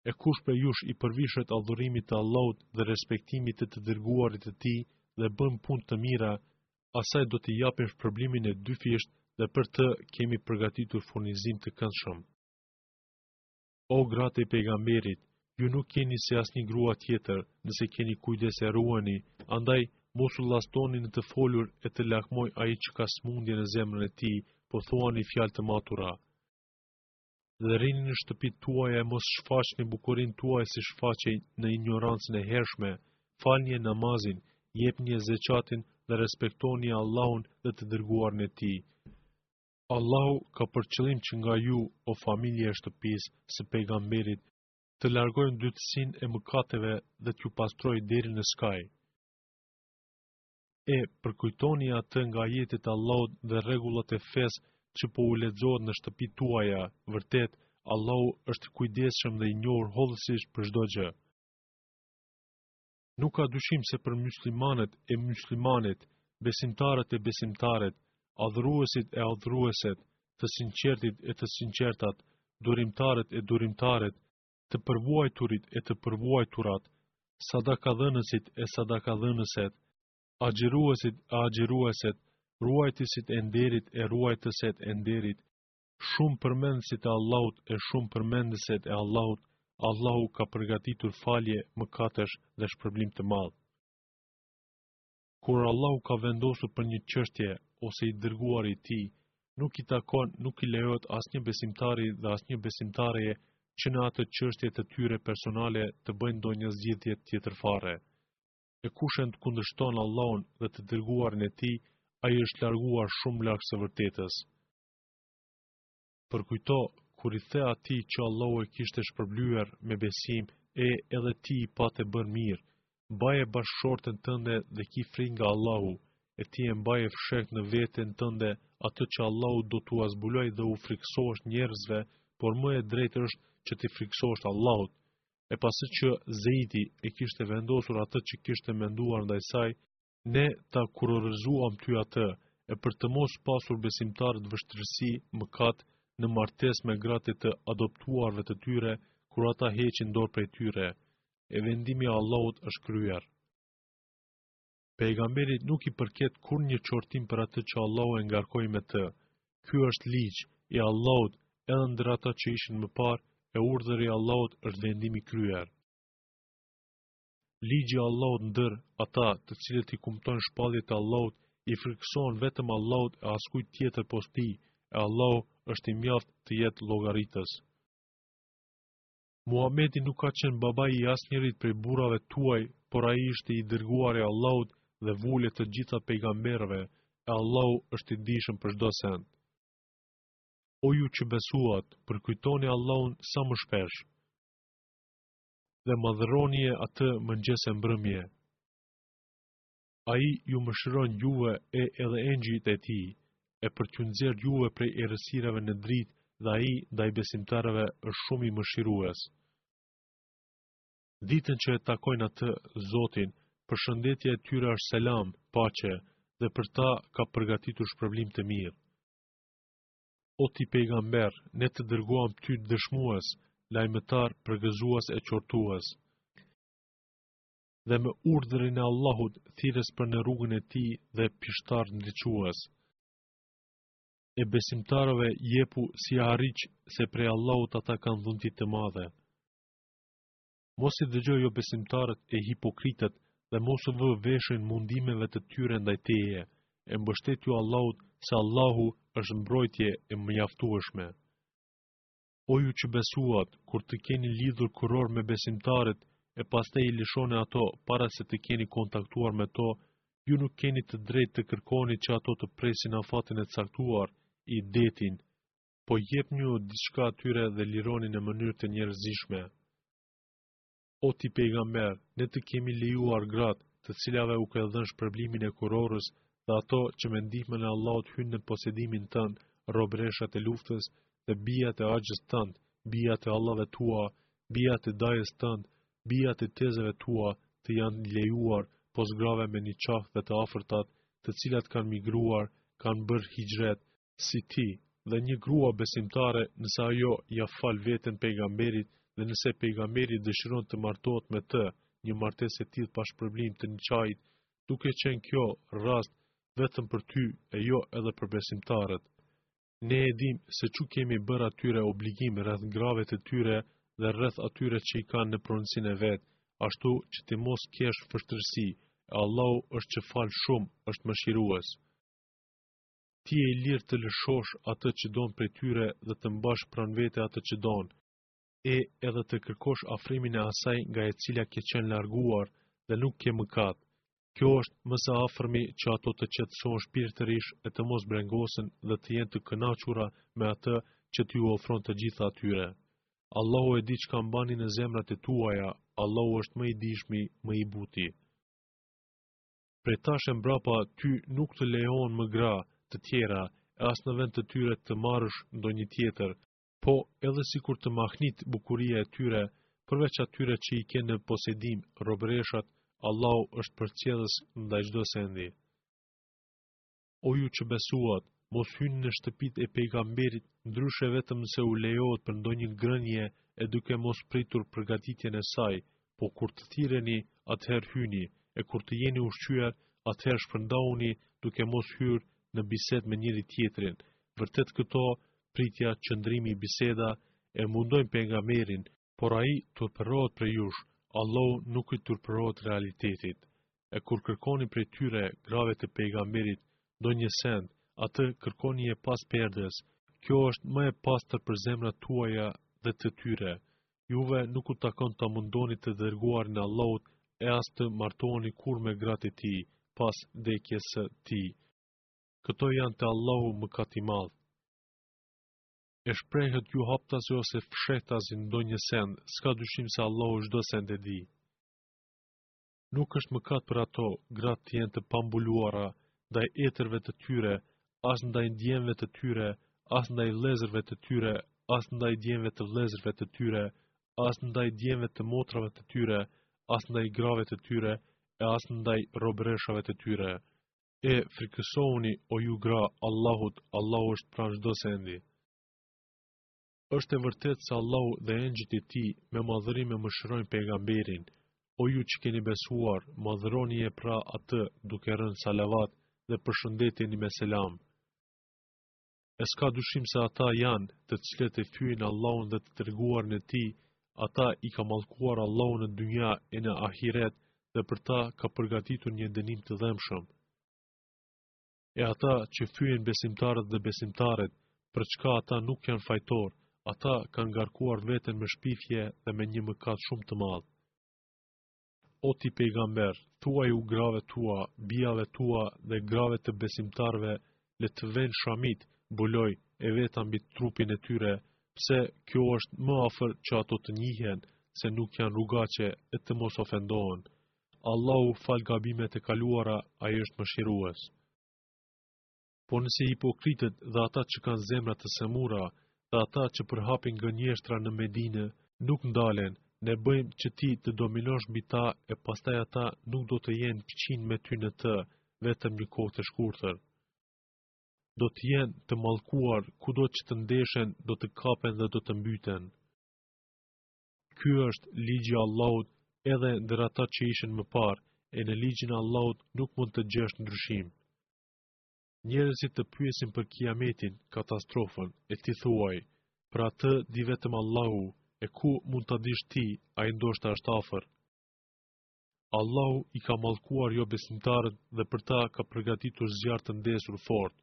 E kush për jush i përvishet adhurimit të Allahut dhe respektimit të dërguarit të tij dhe bën punë të mira, asaj do t'i japim shpërblimin e dyfisht dhe për të kemi përgatitur furnizim të këndshëm. O gratë e pejgamberit, ju nuk keni se asnjë grua tjetër, nëse keni kujdes e ruani, andaj mos u llastoni në të folur e të lakmoj ai që ka smundje në zemrën e tij, po thuani fjalë të matura. Dhe rini në shtëpitë tuaja e mos shfaqni bukurinë tuaj si shfaqej në ignorancën e hershme, falni namazin, jepni zeqatin dhe respektoni Allahun dhe të dërguarin e tij. Allahu ka për qëllim që nga ju, o familje e shtëpisë së pejgamberit, të largojnë dytësinë e mëkateve dhe t'ju pastrojë deri në skaj. E përkujtoni atë nga jetët e Allahut dhe rregullat e fesë që po u lexohet në shtëpitë tuaja, vërtet Allahu është i kujdesshëm dhe i njohur hollësisht për çdo gjë. Nuk ka dyshim se për muslimanët e muslimanet, besimtarët e besimtaret, adhuruesit e adhurueset, të sinqertit e të sinqertat, durimtarët e durimtaret, të përvuajturit e të përvuajturat, sadakadhënësit e sadakadhënëset, agjëruesit e agjërueset, ruajtësit e nderit e ruajtëset e nderit, shumë përmendësit e Allahut e shumë përmendësit e Allahut, Allahu ka përgatitur falje, mëkatësh dhe shpërblim të madh. Kur Allahu ka vendosur për një çështje ose i dërguari i tij, nuk i lejohet asnjë besimtari dhe asnjë besimtareje që në atë çështje të tyre personale të bëjnë ndonjë zgjidhje tjetër fare. E kush e kundërshton Allahun dhe të dërguarin e tij, ai është larguar shumë larg së vërtetës. Përkujto kur i the atij që Allahu e kishte shpërblyer me besim, edhe ti i patë bën mirë, mbaje bashkëshorten tënde dhe ki frikë nga Allahu, e ti e mbaje fshek në veten tënde atë që Allahu do t'u zbuloj dhe u friksohesh njerëzve, por më e drejtë është që ti friksohesh Allahut. E pasi që Zeidi e kishte vendosur atë që kishte menduar ndaj saj, ne ta kurorëzuam ty atë, e për të mos pasur besimtarët vështirësi, mëkat, në martesë me gratë të adoptuarve të tyre, kur ata heqin dorë prej tyre, e vendimi i Allahut është kryer. Pejgamberit nuk i përket kur një qortim për atë që Allahu e ngarkoi me të. Ky është ligj i Allahut edhe ndër ata që ishin më parë, e urdhri i Allahut është vendimi kryer. Ligji i Allahut ndër ata të cilët i kumtojnë shpalljet e Allahut, i frikësojnë vetëm Allahut e askujt tjetër posa tij, e Allahu është i mjaftë të jetë llogaritës. Muhamedi nuk ka qenë babai i asnjërit prej burrave tuaj, por ai ishte i dërguari i Allahut dhe vule të gjitha pejgamberëve, e Allahu është i dijshëm për çdo send. O ju që besuat, përkujtoni Allahun sa më shpesh dhe madhëroni atë mëngjes e mbrëmje. Ai ju mëshiron juve edhe engjëjt e tij, e për t'ju nxjerrë juve prej errësirave në dritë, dhe ai ndaj besimtarëve është shumë i mëshirues. Ditën që e takojnë atë Zotin, përshëndetja e tyre është selam, paqe, dhe për ta ka përgatitur shpërblim të mirë. O ti pejgamber, ne të dërguam ty dëshmues, lajmëtar, përgëzues e qortues. Dhe me urdhrin e Allahut thirrës për në rrugën e tij dhe pishtar ndriçues. E besimtarëve jepu si harriq, se prej Allahut ata kanë dhunti të madhe. Mos i dëgjoj jo besimtarët e hipokritët dhe mos u vë veshën mundimeve të tyre ndaj teje, e mbështetju Allahut se Allahu është mbrojtje e mjaftueshme. O ju që besuat, kur të keni lidhur kuror me besimtarët e pastaj i lishoni ato para se të keni kontaktuar me to, ju nuk keni të drejtë të kërkoni që ato të presin afatin e caktuar, i detin, po jepni diçka atyre dhe lironi në mënyrë të njerëzishme. O ti pejgamber, ne të kemi lejuar gratë, të cilave u ka dhënë shpërblimin e kurorës, dhe ato që me ndihmën e Allahut hynë në posedimin tënd, robreshat e luftës dhe bijat e axhës tënd, bijat e Allahve tua, bijat e dajës tënd, bijat e tezëve tua, të janë lejuar posgrave me niqah dhe të afërtat, të cilat kanë migruar, kanë bërë hijret, si ti, dhe një grua besimtare nëse ajo ja fal veten pejgamberit dhe nëse pejgamberi dëshiron të martohet me të, një martesë e tillë pa shpërblim të niçajit, duke qenë kjo rast vetëm për ty e jo edhe për besimtarët. Ne e dim se që kemi bërë atyre obligim rreth grave të tyre dhe rreth atyre që i kanë në pronësinë e vetë, ashtu që ti mos kesh vështirësi, e Allahu është që falë shumë, është mëshirues. Ti e i lirë të lëshosh atë që don prej tyre dhe të mbash pranë vete atë që don, e edhe të kërkosh afrimin e asaj nga e cila ke qenë larguar dhe nuk ke mëkat. Kjo është më së afërmi që ato të qetësohen shpirtërisht e të mos brengosen dhe të jenë të kënaqura me atë që t'ju ofron të gjitha atyre. Allahu e di çka mbani në zemrat e tuaja, Allahu është më i dijshmi, më i buti. Prej tash e mbrapa ty nuk të lejohen më gra të tjera, e as në vend të tyre të marrësh ndonjë tjetër, po edhe sikur të mahnit bukuria e tyre, përveç atyre që i kenë në posedim robëreshat, Allahu është përcjellës ndaj çdo sendi. O ju që besuat, mos hyni në shtëpitë e pejgamberit, ndryshe vetëm se u lejohet për ndonjë ngrënie e duke mos pritur përgatitjen e saj, po kur të thirreni, atëherë hyni, e kur të jeni ushqyer, atëherë shpërndauni duke mos hyrë në bisedë me njëri tjetrin. Vërtet këto, pritja, qëndrimi, biseda, e mundojnë pejgamberin, por ai turpërohet për jush, Allahu nuk i turpërohet realitetit. E kur kërkoni prej tyre, grave të pejgamberit, ndonjë send, atë kërkoni e pas perdes. Kjo është më e pastër për zemrat tuaja dhe të tyre. Juve nuk u takon të mundoni të dërguarin e Allahut e as të martoheni kur me gratë e tij pas vdekjes së tij. Këto janë te Allahu mëkat i madh. E shprehet ju haptazi ose fshehtazi në ndonjë send, s'ka dyshim se Allahu çdo send e di. Nuk është mëkat për ato, gratë të jenë të pambuluara, ndaj etërve të tyre, as ndaj ndjenjeve të tyre, as ndaj vëllezërve të tyre, as ndaj ndjenjeve të vëllezërve të tyre, as ndaj ndjenjeve të motrave të tyre, as ndaj grave të tyre, e as ndaj robëreshave të tyre. E frikësohuni, o ju gra, Allahut, Allahu është pranë çdo sendi. Është e vërtet se Allahu dhe engjëjt e tij me madhëri më mëshirojnë pejgamberin. O ju që keni besuar, madhëroni e pra atë duke rënë salavat dhe përshëndeteni me selam. E s'ka dyshim se ata janë të cilët e fyejnë Allahun dhe të treguarin e tij, ata i ka mallkuar Allahun në dynja e në ahiret dhe për ta ka përgatitur një dënim të dhëmshëm. E ata që fyejnë besimtarët dhe besimtaret, për çka ata nuk janë fajtor, ata kanë ngarkuar veten me shpifje dhe me një mëkat shumë të madh. O ti pejgamber, thuaj u grave tua, bijave tua dhe grave të besimtarve, le të vënë shamit, buloj e veta mbi trupin e tyre, pse kjo është më afër që ato të njihen, se nuk janë rrugaqe e të mos ofendohen. Allahu fal gabimet e kaluara, ai është mëshirues. Po nëse hipokritët dhe ata që kanë zemra të semura, dhe ata që përhapin gënjeshtra në Medinë, nuk ndalen, ne bëjmë që ti të dominosh mbi ta e pastaj ata nuk do të jenë këqin me ty në të, vetëm një kohë të shkurtër. Do të jenë të mallkuar, kudo që të ndeshen, do të kapen dhe do të mbyten. Ky është ligji i Allahut edhe ndër ata që ishin më parë, e në ligjin e Allahut nuk mund të gjesh ndryshim. Njerëzit të pyesin për kiametin, katastrofën, e ti thuaj, për atë di vetëm Allahu, e ku mund të dish ti, a i ndoshta është afër. Allahu i ka mallkuar jo besimtarët dhe për ta ka përgatitur zjarr të ndesur fort.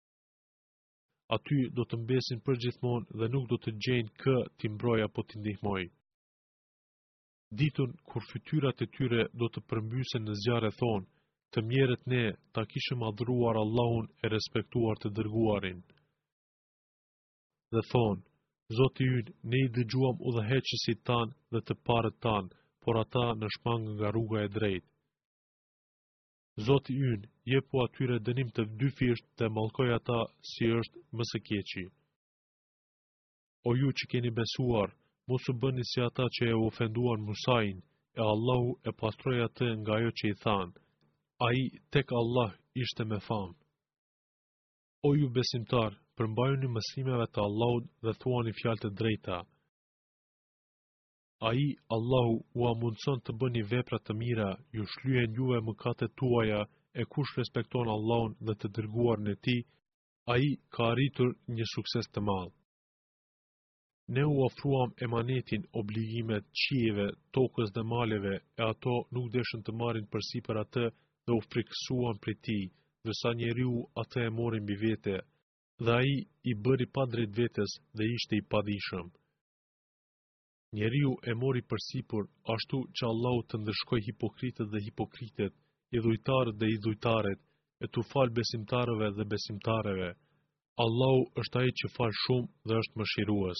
Aty do të mbesin përgjithmonë dhe nuk do të gjejnë kë t'i mbroj apo t'i ndihmoj. Ditën kur fytyrat e tyre do të përmbysen në zjarr e thonë, të mjerët ne ta kishim adhuruar Allahun e respektuar të dërguarin. Dhe thonë, Zoti ynë, ne i dëgjuam udhëheqësit tanë dhe të parët tanë, por ata në shmangën nga rruga e drejtë. Zoti ynë, jepu atyre dënim të dyfisht dhe mallkoj ata si është më së keqi. O ju që keni besuar, mos u bëni si ata që e ofenduan Musain, e Allahu e pastroi atë nga ajo që i thanë. Ai tek Allah ishte me famë. O ju besimtar, përmbajuni mësimeve të Allahut dhe thuani fjalë të drejta. Ai, Allahu, u amundson të bëni vepra të mira, ju shlyen juve mëkatet tuaja, e kush respekton Allahun dhe të dërguarin e tij, ai ka arritur një sukses të madh. Ne u ofruam emanetin, obligimet, qiejve, tokës dhe maleve, e ato nuk deshën të marrin përsipër atë dhe u frikësuan prej tij, ndërsa njeriu atë e mori mbi vete, dhe ai i bëri pa drejt vetes dhe ishte i padijshëm. Njeriu e mori përsipër ashtu që Allahu të ndëshkoj hipokritët dhe hipokritet, idhujtarët dhe idhujtaret, e t'u fal besimtarëve dhe besimtareve. Allahu është ai që fal shumë dhe është mëshirues.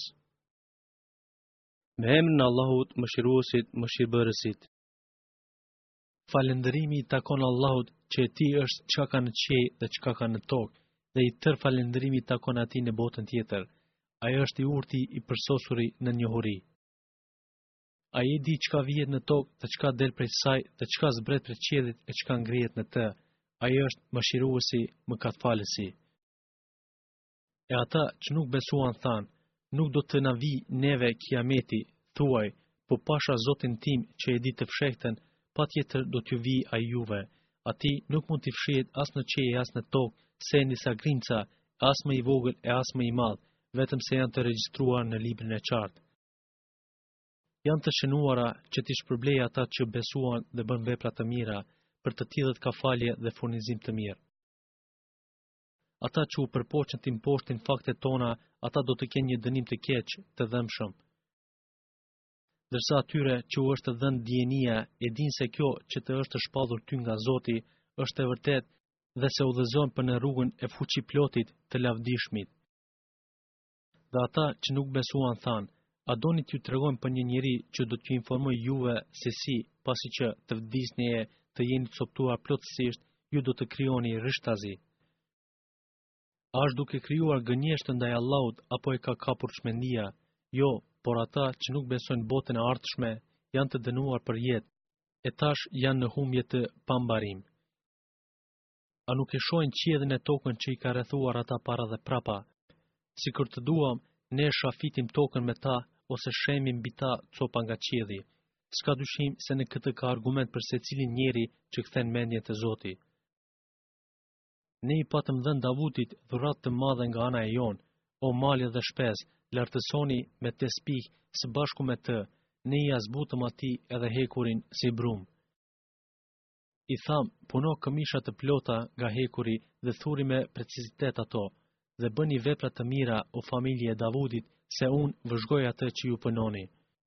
Me emrin e Allahut, mëshiruesit, mëshirbërësit. Falëndërimi i takon Allahut që e tij është çka ka në qiell dhe çka ka në tokë, dhe i tërë falëndërimi takon atij në botën tjetër. Ai është i urti i përsosuri në njohuri. Ai e di çka vihet në tokë dhe çka del prej saj dhe çka zbret prej qiellit e çka ngrihet në të. Ai është mëshiruesi, mëkatfalësi. E ata që nuk besuan thanë, nuk do të na vi neve kiameti, thuaj, po pasha Zotin tim që e di të fshehtën, patjetër do t'ju vi ai juve. Ati nuk mund t'i fshihet as në qiell as në tokë, se disa grimca, as më i vogël e as më i madh, vetëm se janë të regjistruar në librin e qartë. Janë të shënuara që t'i shpërblej ata që besuan dhe bën vepra të mira, për të tillët ka falje dhe furnizim të mirë. Ata që u përpoqën të imposhtin faktet tona, ata do të kenë një dënim të keq, të dëmshëm. Dërsa atyre që u është dhënë dijenia, e dinë se kjo që të është shpallur ty nga Zoti, është e vërtet dhe se udhëzon për në rrugën e fuqiplotit të lavdishmit. Dhe ata që nuk besuan thanë, a doni t'ju tregojmë për një njeri që do t'ju informoj juve se si, pasi që të vdisni e të jeni të coptuar plotësisht, ju do të krijoni rishtazi. A është duke krijuar gënjeshtër ndaj Allahut apo e ka kapur çmendia? Jo, por ata që nuk besojnë botën e ardhshme janë të dënuar për jetë, e tash janë në humbje të pambarim. A nuk e shohin qiellin e tokën që i ka rrethuar ata para dhe prapa? Sikur të duam, ne shafitim tokën me ta ose shemim mbi ta copa nga qielli. S'ka dyshim se në këtë ka argument për secilin njeri që kthen mendjen te Zoti. Ne i patëm dhënë Davudit dhuratë të madhe nga ana e jon, o mali dhe shpes, lartësoni me tespih së bashku me të, ne i azbutëm atij edhe hekurin si brum. I tham, puno këmisha të plota nga hekuri dhe thuri me precizitet ato, dhe bëni vepra të mira o familje e Davudit, se unë vëzhgoj atë që ju punoni.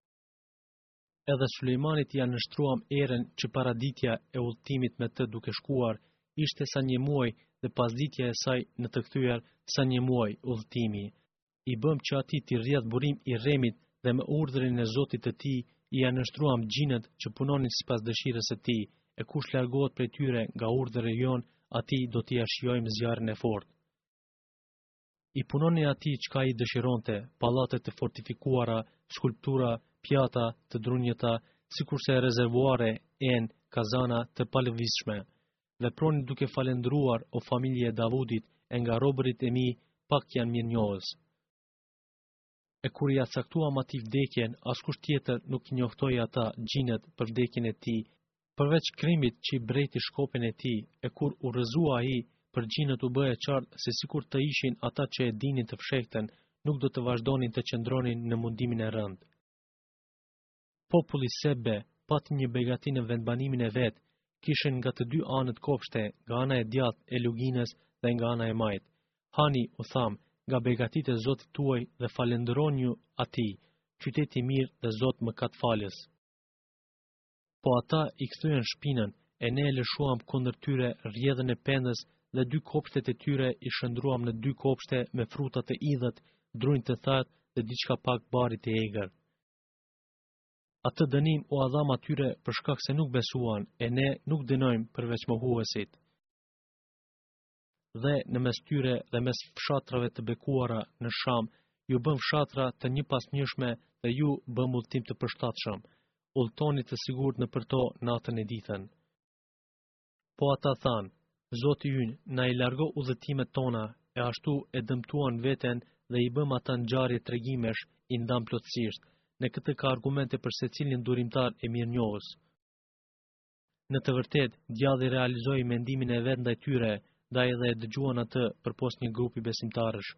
Edhe Sulejmanit ja nështruam erën që paraditja e udhëtimit me të duke shkuar, ishte sa një muaj dhe pasditja e saj në të kthyer sa një muaj udhëtimi. I bëm që ati t'i rrjedh burim i rremit dhe me urdhrin e Zotit të tij i ja nështruam gjinët që punonin sipas dëshirës së tij, e kush largohet prej tyre nga urdhri jon, atij do t'i shijojmë zjarrin e fortë. I punoni atij çka i dëshironte, pallate të fortifikuara, skulptura, pjata të drunjëta, sikurse rezervuare, kazana të palëvizshme. Veproni duke falendruar o familje e Davudit, e nga robërit e mi pak janë mirënjohës. E kur ja caktuam atij vdekjen, askush tjetër nuk i njoftoi ata gjinët për vdekjen e tij, përveç krimit që i brejti shkopin e tij, e kur u rrëzua ai, për gjinët u bë e qartë se sikur të ishin ata që e dinin të fshehtën, nuk do të vazhdonin të qëndronin në mundimin e rënd. Populli Sebe pati një begati në vendbanimin e vet, kishin nga të dy anët kopshte, nga ana e djathtë e luginës dhe nga ana e majt. Hani, u tham, nga begatit e Zotit tuaj dhe falënderoni atij, qyteti mirë dhe Zot mëkatfalës. Po ata i kthyen shpinën, e ne e lëshuam kundër tyre rrjedhën e pendës dhe dy kopshtet e tyre i shndruam në dy kopshte me fruta të idhët, drunj të thatë dhe diçka pak bari të egër. Atë dënim u adham atyre për shkak se nuk besuan, e ne nuk dënojmë përveç mohuesit. Dhe në mes tyre dhe mes fshatrave të bekuara në Sham, ju bëm fshatra të njëpasnjëshme dhe ju bëm udhtim të përshtatshëm. Udhtoni të sigurt në përto natën e ditën. Po ata thanë, Zoti ynë na i largo udhëtimet tona, e ashtu e dëmtuan veten dhe i bëm ata ngjarje tregimesh, i ndam plotësisht. Në këtë ka argumente për secilin durimtar e mirënjohës. Në të vërtetë, djalli realizoi mendimin e vet ndaj tyre, ndaj edhe e dëgjuan atë përpos një grupi besimtarësh.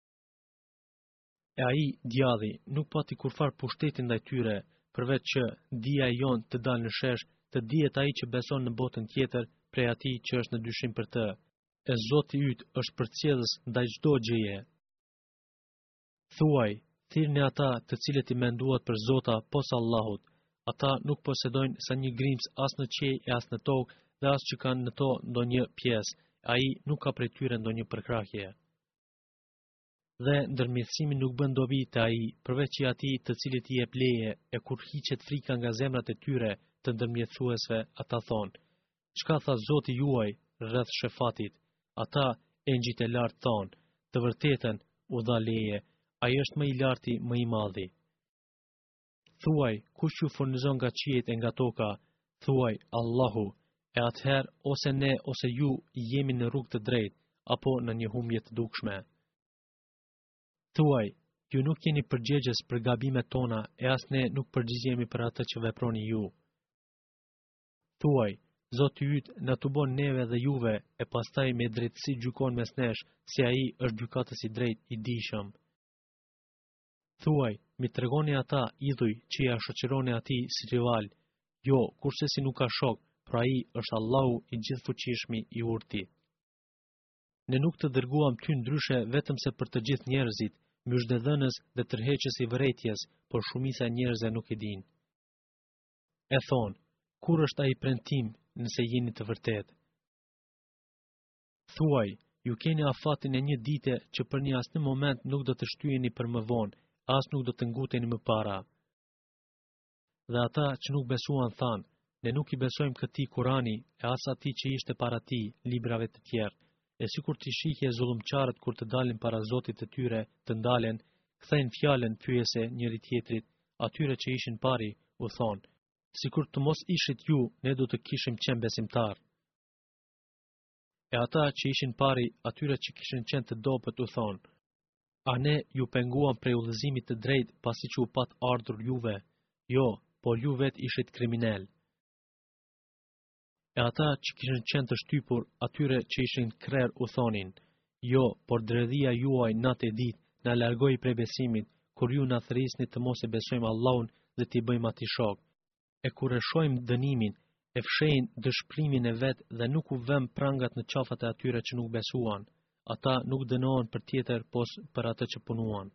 E ai, djalli, nuk pati kurfar pushtetin ndaj tyre, përveç që dija e jon të dalë në shesh, të dihet ai që beson në botën tjetër prej atij që është në dyshim për të. E Zoti yt është përcjellës ndaj çdo gjëje. Thuaj, thirrni ata të cilët i menduat për zota posa Allahut. Ata nuk posedojnë sa një grimës as në qiell e as në tokë, dhe as që kanë në to ndonjë pjesë. Ai nuk ka prej tyre ndonjë përkrahje. Dhe ndërmjetësimi nuk bën dobi te ai, përveç i atij të cilit i jep leje, e kur hiqet frika nga zemrat e tyre të ndërmjetësuesve, ata thonë: "Çka tha Zoti juaj rreth shefatit?" Ata, engjëjt e lartë thonë: "Të vërtetën u dha leje, ai është më i larti, më i madhi." Thuaj, kush ju furnizon nga qiejt e nga toka? Thuaj, Allahu. E atëherë, ose ne ose ju jemi në rrugë të drejtë, apo në një humbje të dukshme. Thuaj, ju nuk jeni përgjegjës për gabimet tona, e as ne nuk përgjigjemi për atë që veproni ju. Thuaj, Zoti yt na të bon neve dhe juve, e pastaj me drejtësi gjykon mes nesh, si ai është gjykatës i drejtë i dijshëm. Thuaj, mi tregoni ata idhuj që ja shoqëroni atij si rival. Jo, kurse si nuk ka shok, pra ai është Allahu i gjithfuqishmi i urti. Ne nuk të dërguam ty ndryshe vetëm se për të gjithë njerëzit, myshdhëdhënës dhe tërheqës i vërejtjes, por shumica e njerëzve nuk e dinë. E thonë, kur është ai premtim nëse jeni të vërtetë? Thuaj, ju keni afatin e një dite që për një asnjë moment nuk do të shtyheni për më vonë, as nuk do të nguteni më para. Dhe ata që nuk besuan thanë, ne nuk i besojmë këtij Kurani e as atij që ishte para tij, librave të tjerë. E sikur të shihje zullumçarët kur të dalin para Zotit të tyre, të ndalen, kthejnë fjalën pyese njëri tjetrit, atyre që ishin pari, u thonë: sikur të mos ishit ju, ne do të kishim qenë besimtar. E ata që ishin pari, atyre që kishin qenë të dobët, u thonë: a ne ju penguam prej udhëzimit të drejtë pasi që u pat ardhur juve? Jo, por ju vet ishit kriminal. E ata që kishin qenë të shtypur, atyre që ishin krer, u thonin: jo, por dredhia juaj natë e ditë na largoi prej besimit, kur ju na thërrisni të mos e besojmë Allahun dhe t'i bëjmë atij shok. E kur e shohim dënimin, e fshehin dëshpërimin e vet dhe nuk u vëm prangat në qafat e atyre që nuk besuan. Ata nuk dënohen për tjetër, pos për atë që punuan.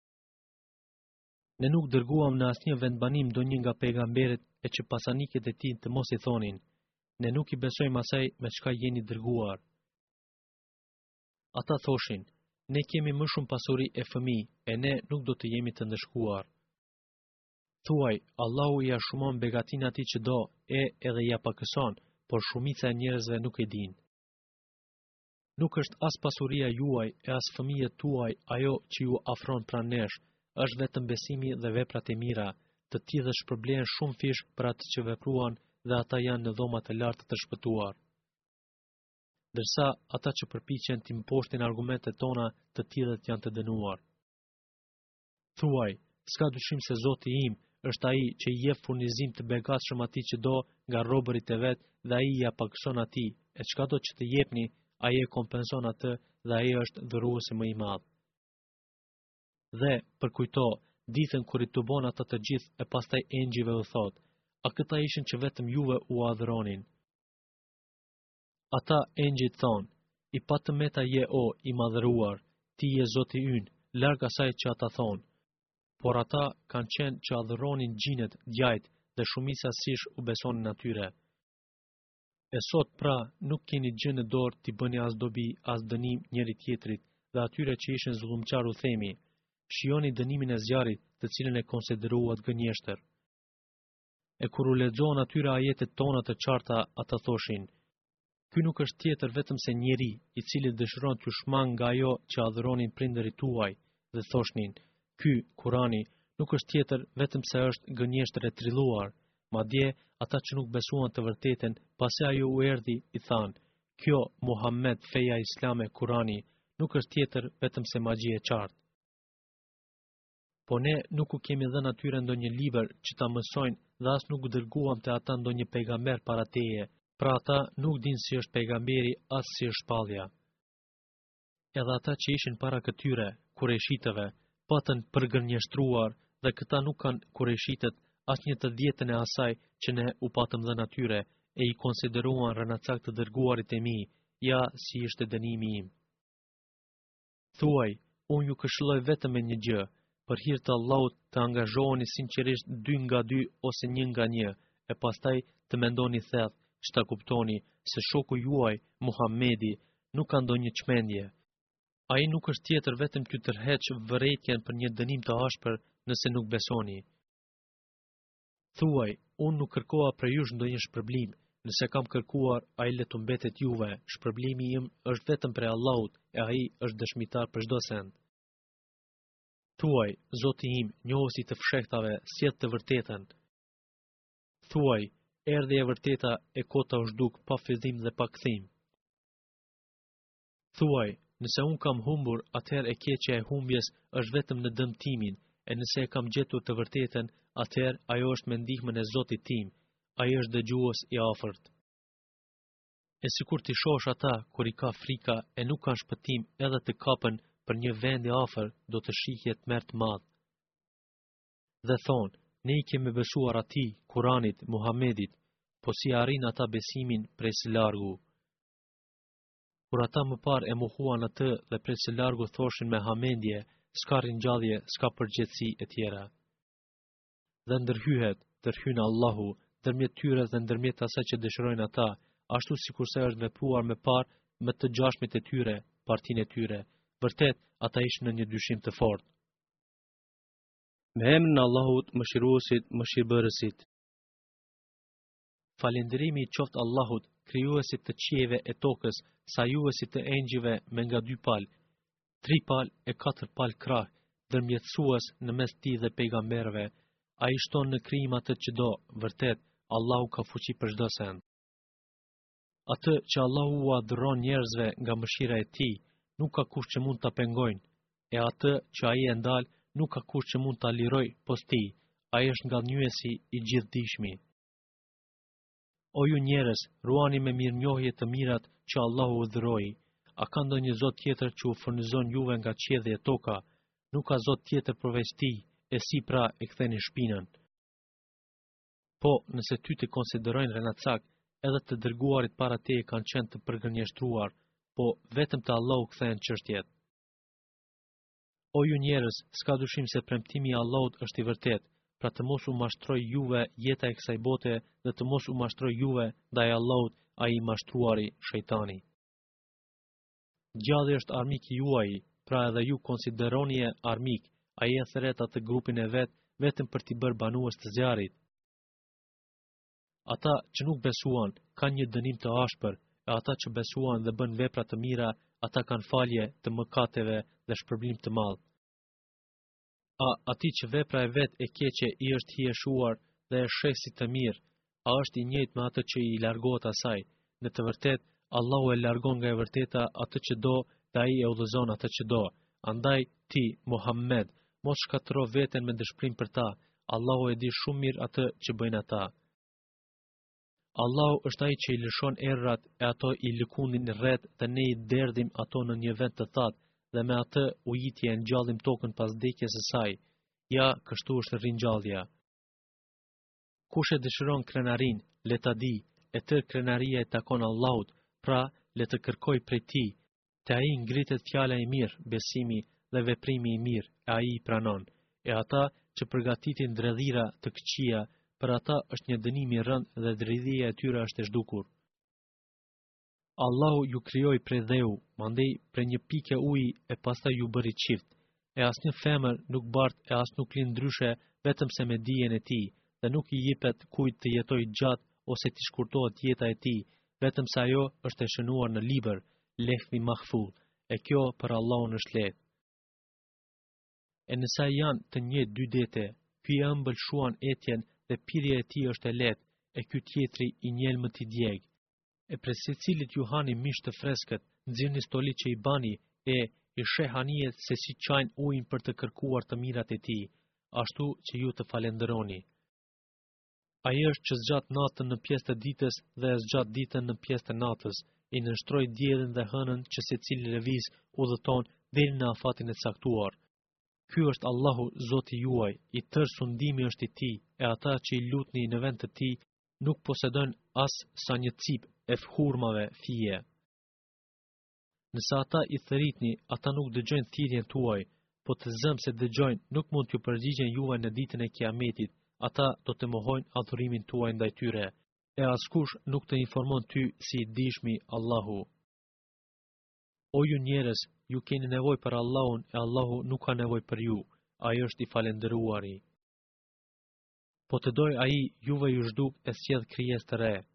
Ne nuk dërguam në asnjë vendbanim ndonjë nga pejgamberët e që pasaniket e tij të mos i thonin: ne nuk i besojmë asaj me çka jeni dërguar. Ata thoshin: ne kemi më shumë pasuri e fëmijë, e ne nuk do të jemi të ndëshkuar. Thuaj, Allahu ja shumon begatin atij që do, edhe ja pakëson, por shumica e njerëzve nuk e dinë. Nuk është as pasuria juaj e as fëmijët tuaj ajo që ju afron pranë nesh, është vetëm besimi dhe veprat e mira, të tillë shpërblehen shumë fish për atë që vepruan dhe ata janë në dhoma të larta të shpëtuar. Ndërsa ata që përpiqen të imposhtin argumentet tona, të tillët janë të dënuar. Thuaj, s'ka dyshim se Zoti im është ai që i jep furnizim të begatshëm atij që do nga robërit e vet dhe ai ja pakson atij, e çka do që të jepni, ai e kompenson atë dhe ai është dhuruesi më i madh. Dhe, përkujto, ditën kur i tubon ata të gjithë e pastaj engjëjve u thot: a këta ishin që vetëm juve u adhuronin? Ata engjëjt thonë: i patëmeta je o i madhëruar, ti je Zoti ynë, larg asaj që ata thonë. Por ata kanë qenë që adhuronin gjinët, djajt, dhe shumica sish u besonin atyre. E sot pra, nuk keni gjë në dorë t'i bëni as dobi, as dënim njëri tjetrit, dhe atyre që ishin zullumçar u themi: shijoni dënimin e zjarrit, të cilën e konsideruat gënjeshtër. E kur u lexohen atyre ajetet tona të qarta, ata thoshin: ky nuk është tjetër vetëm se njeri i cili dëshiron t'ju shmang nga ajo që adhuronin prindërit tuaj, dhe thoshnin: ky Kurani nuk është tjetër vetëm se është gënjeshtër e trilluar. Madje ata që nuk besuan të vërtetën, pasi ajo u erdhi, i thanë: kjo Muhammed, feja islame, Kurani, nuk është tjetër vetëm se magji e qartë. Po ne nuk u kemi dhënë atyre ndonjë libër që ta mësojnë dhe as nuk dërguam te ata ndonjë pejgamber para teje, pra ata nuk dinë si është pejgamberi as si është shpallja. Edhe ata që ishin para këtyre, kurejshitëve, patën përgërnjeshtruar dhe këta nuk kanë kurejshitët as një të dhjetën e asaj që ne u patëm dhënë atyre e i konsideruan rënacak të dërguarit e mi, ja si ishte dënimi im. Thuaj, unë ju këshilloj vetëm me një gjë, për hir të Allahut të angazhoheni sinqerisht 2 nga 2 ose 1 nga 1, e pastaj të mendoni thellë që ta kuptoni se shoku juaj, Muhamedi, nuk ka ndonjë çmendje. Ai nuk është tjetër vetëm t'ju tërheq vërejtjen për një dënim të ashpër nëse nuk besoni. Thuaj, unë nuk kërkova për jush ndonjë shpërblim, nëse kam kërkuar, ai le të mbetet juve, shpërblimi im është vetëm prej Allahut e ai është dëshmitar për çdo send. Thuaj, Zoti im, njohuesi të fshehtave, sjell të vërtetën. Thuaj, erdhi e vërteta e kota u zhduk pa fillim dhe pa kthim. Thuaj, nëse unë kam humbur, atëherë e keqja e humbjes është vetëm në dëmtimin, e nëse e kam gjetur të vërtetën, atëherë ajo është me ndihmën e Zotit tim, ai është dëgjues i afërt. E sikur ti shohësh ata kur i ka frika e nuk kanë shpëtim edhe të kapën për një vend i afër, do të shihje tmerr të madh. Dhe thonë, ne i kemi besuar atij, Kuranit, Muhamedit, po si arrin ata besimin prej së largu. Kur ata më parë e mohuan atë dhe prej së largu thoshin me hamendje, s'ka ringjallje, s'ka përgjegjësi e tjera. Dhe ndërhyn Allahu, ndërmjet tyre dhe ndërmjet asaj që dëshirojnë ata, ashtu sikurse është vepruar më parë me të gjashmit e tyre, partinë e tyre. Vërtet, ata ishin në një dyshim të fortë. Me emrin e Allahut, Mëshiruesit, Mëshirbërësit. Falënderimi i qoftë Allahut, krijuesit të qiejve e tokës, sajuesit të engjëve me nga 2 palë, 3 palë e 4 palë krah, ndërmjetësues në mes tij dhe pejgamberëve. Ai shton në krijim atë që do, vërtet, Allahu ka fuqi për çdo send. Atë që Allahu u adhuron njerëzve nga mëshira e tij, nuk ka kush që mund ta pengojnë, e atë që ai e ndal, nuk ka kush që mund ta liroj pos tij. Ai është ngallënyesi i gjithdijshmi. O ju njerëz, ruani me mirënjohje të mirat që Allahu udhëroi. A ka ndonjë zot tjetër që u furnizon juve nga qielli e toka? Nuk ka zot tjetër përveç tij, e si pra e ktheni shpinën. Po, nëse ty të konsiderojnë renacak, edhe të dërguarit para teje kanë qenë të përgënjeshtruar, po vetëm të Allahu kthehen çështjet. O ju njerëz, s'ka dyshim se premtimi i Allahut është i vërtetë, pra të mos u mashtroj juve jeta e kësaj bote dhe të mos u mashtroj juve ndaj Allahut, ai i mashtruari, shejtani. Gjalli është armik i juaj, pra edhe ju konsideroni e armik, ai e thret atë grupin e vet vetëm për t'i bërë banues të zjarrit. Ata që nuk besuan kanë një dënim të ashpër, e ata që besuan dhe bën vepra të mira, ata kanë falje të mëkateve dhe shpërblim të madh. A ati që vepra e vet e keqe i është hijeshuar dhe e sheh si të mirë, a është i njëjtë me atë që i largohet asaj? Në të vërtetë, Allahu e largon nga e vërteta atë që do dhe ai e udhëzon atë që do. Andaj ti, Muhammed, mos shkatërro veten me dëshpërim për ta. Allahu e di shumë mirë atë që bëjnë ata. Allahu është ai që i lëshon errat e ato i lëkundin rreth dhe ne i derdhim ato në një vend të thatë dhe me atë ujitje e ngjallim tokën pas vdekjes së saj. Ja, kështu është ringjallja. Kush e dëshiron krenarin, le ta di, e tërë krenaria e takon Allahut, pra le të kërkoj prej tij. Te ai ngritet fjala e mirë, besimi dhe veprimi i mirë, e ai i pranon. E ata që përgatitin dredhira të këqija, për ata është një dënim i rënd dhe dredhia e tyre është e zhdukur. Allahu ju krijoi prej dheu, mandej prej një pike uji e pastaj ju bëri çift. E asnjë femër nuk bart e as nuk lind ndryshe vetëm se me dijen e tij, dhe nuk i jepet kujt të jetojë gjatë ose të shkurtohet jeta e tij, vetëm se ajo është e shënuar në libër, lehmi mahfuz, e kjo për Allahun është lehtë. E nësa janë të njëjtë 2 dete, ky e ëmbël shuan etjen dhe pirja e tij është e lehtë, e ky tjetri i njelmët i djeg. E prej secilit ju hani mish të freskët, nxirrni stoli që i bani, e i sheh hanijet se si qajnë ujin për të kërkuar të mirat e tij. ashtu që ju të falenderoni. Ai është që zgjat natën në pjesë të ditës dhe e zgjat ditën në pjesë të natës, i nënshtroi diellin dhe hënën që secili lëviz udhëton deri në afatin e caktuar. Ky është Allahu Zoti juaj, i tërë sundimi është i Tij, e ata që i lutni në vend të Tij nuk posedojnë as sa një cip e hurmave fije. Nëse ata i thëritni, ata nuk dëgjojnë thirrjen tuaj, po të zëmë se dëgjojnë, nuk mund t'ju përgjigjen juaj në ditën e Kiametit. Ata do të mohojnë adhurimin tuaj ndaj tyre, e askush nuk të informon ty si i dishmi Allahu. O ju njerëz, ju keni nevojë për Allahun e Allahu nuk ka nevojë për ju, ai është i falendëruari. Po të doj ai, juve ju zhduk e sjell krijesë të re.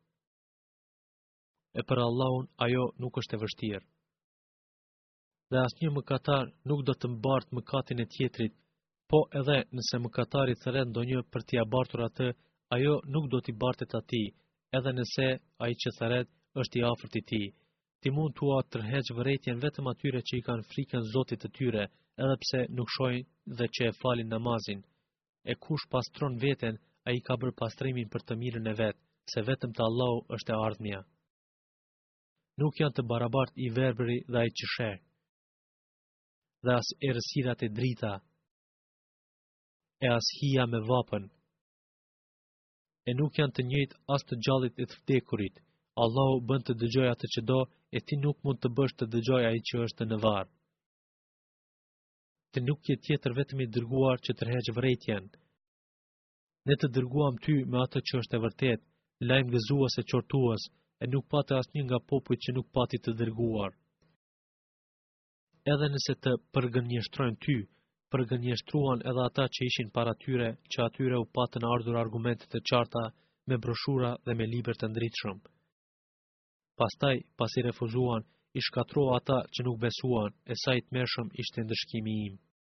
E për Allahun ajo nuk është e vështirë. Dhe asnjë mëkatar nuk do të mbartë mëkatin e tjetrit, po edhe nëse mëkatari thret ndonjë për t'i bartur atë, ajo nuk do t'i bartet atij, edhe nëse ai që thret është i afërt i tij. Ti mund t'ua tërheq vërejtjen vetëm atyre që i kanë frikën Zotit të tyre, edhe pse nuk shohin dhe që e falin namazin. E kush pastron veten, ai ka bërë pastrimin për të mirën e vet, se vetëm te Allahu është e ardhmja. Nuk janë të barabartë i verbëri dhe ai që sheh, dhe as errësirat e drita, e as hija me vapën. E nuk janë të njëjtë as të gjallit e të vdekurit. Allahu bën të dëgjoj atë që do, e ti nuk mund të bësh të dëgjoj ai që është në varr. Ti nuk je tjetër vetëm i dërguar që tërheq vërejtjen. Ne të dërguam ty me atë që është e vërtet, lajm gëzues e qortues, e nuk pate asnjë nga popujt që nuk pati të dërguar. Edhe nëse të përgënjeshtrojnë ty, përgënjeshtruan edhe ata që ishin para tyre, që atyre u patën ardhur argumentet e qarta me broshura dhe me libër të ndritshëm. Pastaj, pasi refuzuan, i shkatrua ata që nuk besuan, e sa i tmerrshëm ishte ndëshkimi im.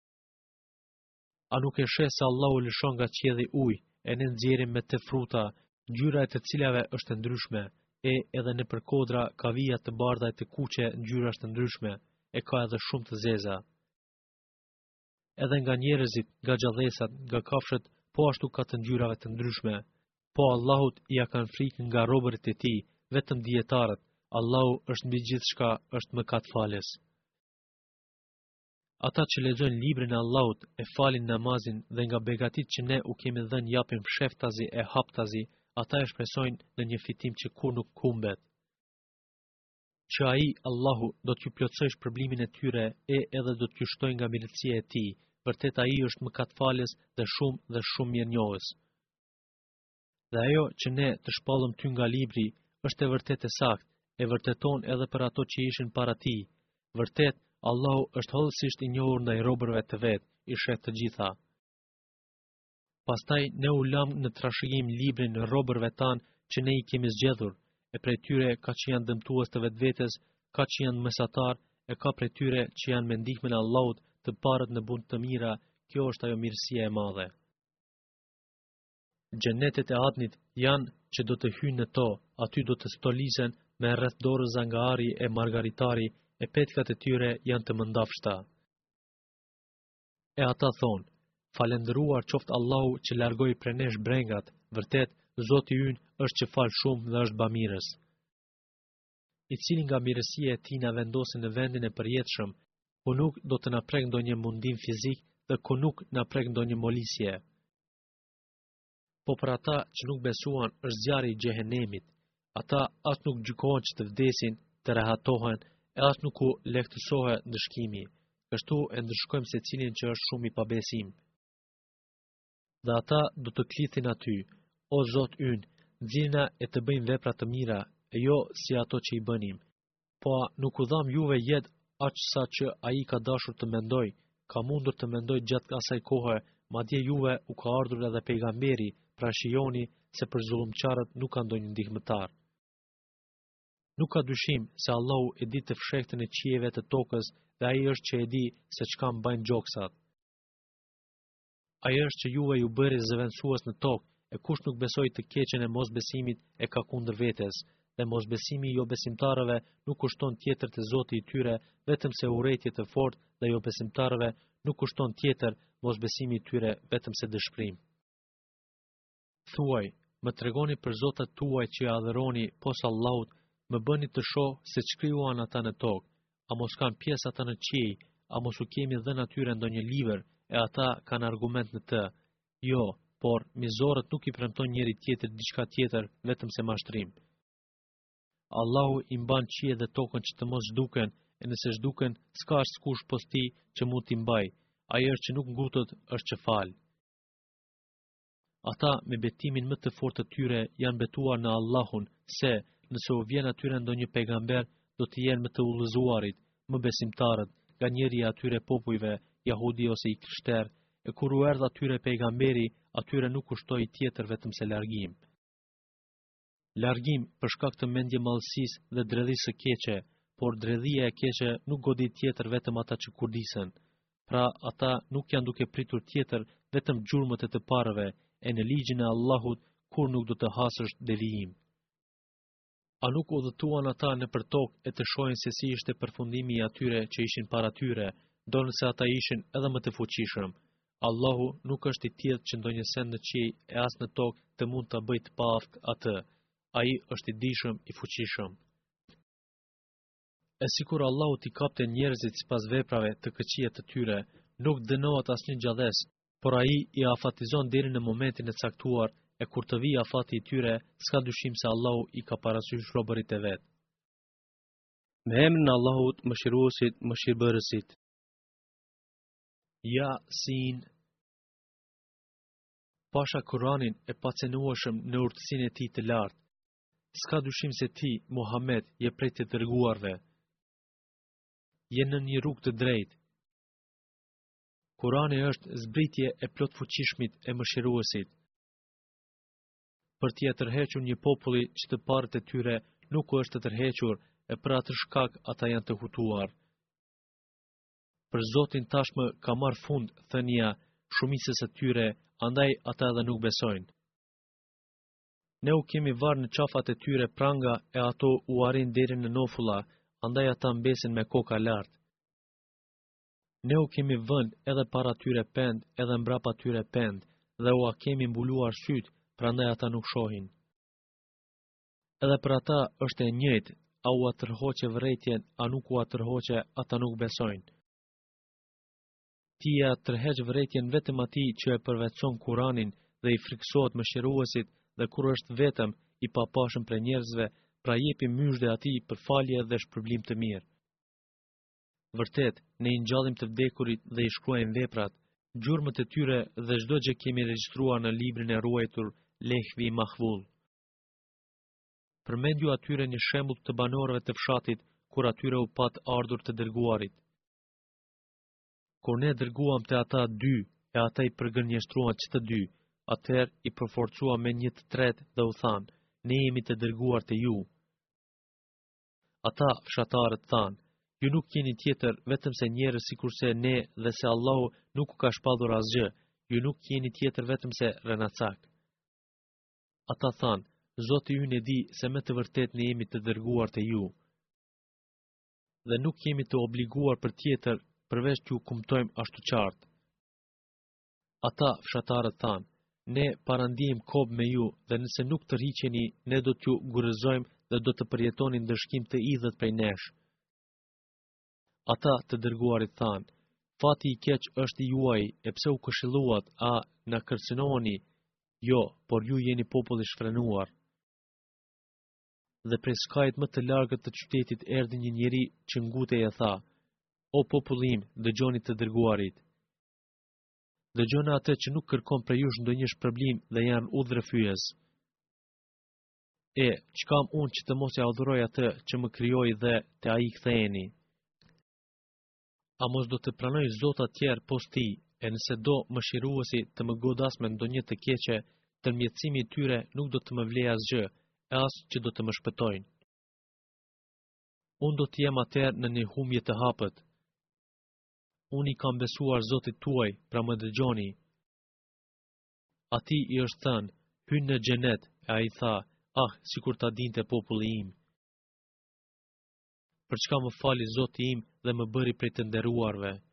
A nuk e sheh se Allahu lëshon nga qielli ujë, e ne nxjerrim me të fruta, ngjyra e të cilave është e ndryshme, e edhe nëpër kodra ka vija të bardha e të kuqe ngjyrash të ndryshme, e ka edhe shumë të zeza. Edhe nga njerëzit, nga gjallësat, nga kafshët, po ashtu ka të ngjyrave të ndryshme. Po Allahut ja kanë frikë nga robërit e tij, vetëm dietarët. Allahu është mbi gjithçka, është mëkatfalës. Ata që lexojnë librin e Allahut, e falin namazin dhe nga begatit që ne u kemi dhënë japin fsheftazi e haptazi, ata e shpresojnë në një fitim që kur nuk humbet. Që ai, Allahu, do t'ju plotësoj shpërblimin e tyre e edhe do t'ju shtojë nga mirësia e tij. Vërtet ai është mëkatfalës dhe shumë mirënjohës. Dhe ajo që ne të shpallëm ty nga libri është e vërtet e saktë, e vërteton edhe për ato që ishin para tij. Vërtet, Allahu është hollësisht i njohur ndaj robërve të vet, i sheh të gjitha. Pastaj ne u lam në trashëgim librin në robërve tan që ne i kemi zgjedhur, e prej tyre ka që janë dëmtues të vetvetes, ka që janë mesatar, e ka prej tyre që janë me ndihmën e Allahut të parët në bund të mira. Kjo është ajo mirësia e madhe. Xhenetet e Adnit janë që do të hyjnë në to, aty do të stolisen me rreth dorë zangari e margaritari, e petkat e tyre janë të mëndafshta. E ata thonë, falendëruar qoftë Allahu që largoi prej nesh brengat, vërtet, Zoti ynë është që fal shumë dhe është bamirës. I cili nga mirësia e tij na vendosi në vendin e përjetshëm, ku nuk do të na prek ndonjë mundim fizik dhe ku nuk na prek ndonjë molisje. Po për ata që nuk besuan është zjarri i xhehenemit. Ata as nuk gjykohen që të vdesin, të rehatohen, e as nuk u lehtësohet ndëshkimi. Kështu e ndëshkojmë secilin që është shumë i pabesim. Dhe ata do të klithin aty, o Zot ynë, nxirrna e të bëjmë vepra të mira, e jo si ato që i bënim. Po nuk u dham juve jetë aq sa që ai ka dashur të mendoj, ka mundur të mendoj gjatë asaj kohe, madje juve u ka ardhur edhe pejgamberi, pra shijoni se për zullumçarët nuk ka ndonjë ndihmëtar. Nuk ka dyshim se Allahu e di të fshehtën e qiejve të tokës dhe ai është që e di se çka mbajnë gjoksat. Ai është që juve ju bëri zëvendësues në tokë, e kush nuk besoi të keqen e mosbesimit e ka kundër vetes, dhe mosbesimi i jo besimtarëve nuk kushton tjetër te Zoti i tyre, vetëm se urrëtie të fortë, dhe jo besimtarëve nuk kushton tjetër mosbesimi i tyre vetëm se dëshpërim. Thuaj, më tregoni për zotat tuaj që adhuroni posa Allahut, më bëni të shoh se ç'krijuan ata në tokë, a mos kanë pjesë ata në qiej, a mos u kemi dhënë atyre ndonjë libër, e ata kanë argument në të. Jo, por mizorët nuk i premton njëri tjetrit diçka tjetër vetëm se mashtrim. Allahu i mban qiejt dhe tokën që të mos zhduken, e nëse zhduken, s'ka askush pos tij që mund t'i mbaj. Ai që nuk ngutet është që fal. Ata me betimin më të fortë të tyre janë betuar në Allahun se nëse u vjen atyre ndonjë pejgamber, do të jenë më të udhëzuarit, më besimtarët, nga njëri i atyre popujve, jahudi ose i krishterë, e kur u erdh atyre pejgamberi, atyre nuk kushtoi tjetër vetëm se largim. Largim për shkak të mendje mallësisë dhe dredhisë së keqe, por dredhia e keqe nuk godit tjetër vetëm ata që kurdisen. Pra ata nuk janë duke pritur tjetër vetëm gjurmët e të parëve, e në ligjin e Allahut kur nuk do të hasësh devijim. A nuk udhëtuan ata nëpër tokë e të shohin se si ishte përfundimi i atyre që ishin para tyre, do nëse ata ishin edhe më të fuqishëm. Allahu nuk është i tillë që ndonjë send në qiej e as në tokë të mund ta bëjë të paaft atë. Ai është i dijshëm, i fuqishëm. E sikur Allahu t'i kapte njerëzit sipas veprave të këqija të tyre, nuk dënohet asnjë gjallës, por ai i afatizon deri në momentin e caktuar, e kur të vijë afati i tyre, s'ka dyshim se Allahu i ka parasysh robërit e vet. Me emrin e Allahut, Mëshiruesit, Mëshirbërësit. Yasin. Pasha Kur'anin e pacenueshëm në urtësinë e tij të lartë. S'ka dyshim se ti, Muhammed, je prej të dërguarve. Je në një rrugë të drejtë. Kurani është zbritje e plot fuqishmit e Mëshiruesit. Për t'i tërhequr një populli që të parët e tyre nuk u është të tërhequr, e për atë shkak ata janë të hutuar. Për Zotin tashmë ka marrë fund thënia shumicës së tyre, andaj ata edhe nuk besojnë. Ne u kemi varë në qafat e tyre pranga e ato u arrin deri në nofulla, andaj ata mbesin me koka lart. Ne u kemi vënë edhe para tyre pend, edhe mbrapa tyre pend, dhe u kemi mbuluar syt, prandaj ata nuk shohin. Edhe për ata është e njëjtë, a u atërhoqe vërejtjen, a nuk u atërhoqe, ata nuk besojnë. Ti e atërheq vërejtjen vetëm atij që e përvetson Kur'anin dhe i friksohet Mëshiruesit, dhe kur është vetëm i papashëm për njerëzve, pra jepi myshdhe atij për falje dhe shpërblim të mirë. Vërtet, ne i ngjallim të vdekurit dhe i shkruajmë veprat, gjurmët e tyre dhe çdo gjë kemi regjistruar në librin e ruajtur, Lehvi Mahfuz. Përmendju atyre një shembull të banorëve të fshatit, kur atyre u pat ardhur të dërguarit. Kur ne dërguam te ata dy, e ata i përgënjeshtruan çdo dy, atëherë i përforcua me një të tretë dhe u thanë, ne jemi të dërguar te ju. Ata fshatarët thanë, ju nuk jeni tjetër vetëm se njerëz sikurse ne dhe se Allahu nuk u ka shpallur asgjë, ju nuk jeni tjetër vetëm se renacak. Ata thanë, Zoti ynë e di se me të vërtet ne jemi të dërguar te ju. Dhe nuk jemi të obliguar për tjetër përveç t'ju kumtojmë ashtu qartë. Ata fshatarët thanë, ne parandijmë kob me ju dhe nëse nuk të rriqeni, ne do t'ju gurëzojmë dhe do të përjetoni ndërshkim të idhët prej nesh. Ata të dërguarit thanë, fati i keq është i juaj, e pse u këshilluat, a na kërcënoni? Jo, por ju jeni popull i shfrenuar. Dhe prej skajt më të largët të qytetit erdhi një njeri që ngutej e tha, o popullim, dëgjoni të dërguarit. Dëgjoni atë që nuk kërkon prej jush ndonjë shpërblim dhe janë udhërfyes. Ç'kam unë që të mos ja adhuroj atë që më krijoi dhe te ai ktheheni? A mos do të pranoj zota tjerë pos ti, e nëse do Mëshiruesi të më godas me ndonjë të keqe, tërmjetësimi i tyre nuk do të më vlejë asgjë, e as që do të më shpëtojnë. Unë do të jem atëherë në një humje të hapët. Unë i kam besuar Zotit tuaj, pra më dëgjoni. Ati i është thënë, hynë në xhenet, e ai tha, Ah, si kur ta dinte populli im. Për çka më fali Zoti im dhe më bëri prej të nderuarve.